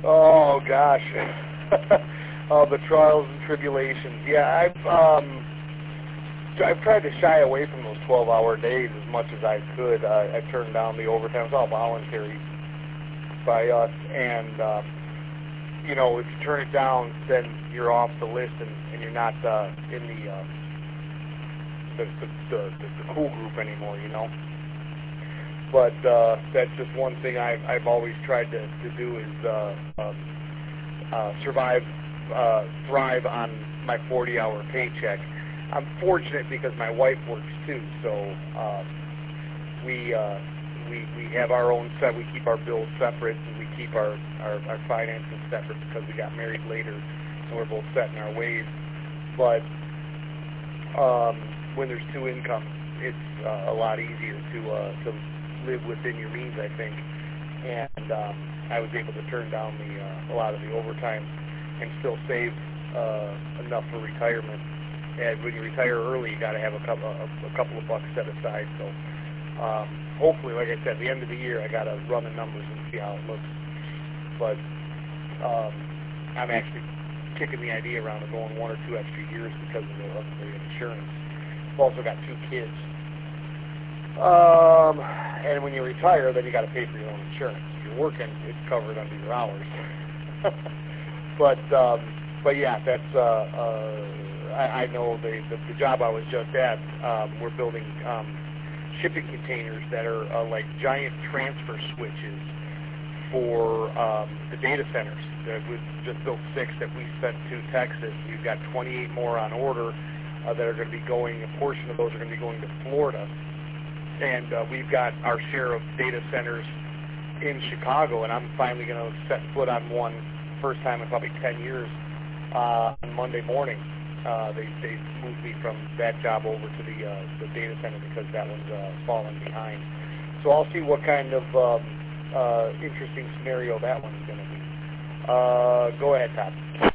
Oh gosh, the trials and tribulations. Yeah, I've tried to shy away from those 12-hour days as much as I could. I turned down the overtime. It's all voluntary by us, and you know, if you turn it down, then you're off the list, and you're not in the cool group anymore. You know. But that's just one thing I've always tried to do is thrive on my 40-hour paycheck. I'm fortunate because my wife works too, so we have our own set. We keep our bills separate, and we keep our finances separate because we got married later, and we're both set in our ways. But when there's two incomes, it's a lot easier to live within your means, I think. And I was able to turn down a lot of the overtime and still save enough for retirement. And when you retire early, you got to have a couple of bucks set aside. So hopefully, like I said, at the end of the year, I got to run the numbers and see how it looks. But I'm actually kicking the idea around of going 1 or 2 extra years because of the insurance. I've also got 2 kids. And when you retire, then you got to pay for your own insurance. If you're working, it's covered under your hours. but yeah, that's I know the job I was just at. We're building shipping containers that are like giant transfer switches for the data centers. We just built 6 that we sent to Texas. We've got 28 more on order that are going to be going. A portion of those are going to be going to Florida. And we've got our share of data centers in Chicago, and I'm finally going to set foot on one, first time in probably 10 years, on Monday morning. They moved me from that job over to the data center because that one's falling behind. So I'll see what kind of interesting scenario that one's going to be. Go ahead, Todd.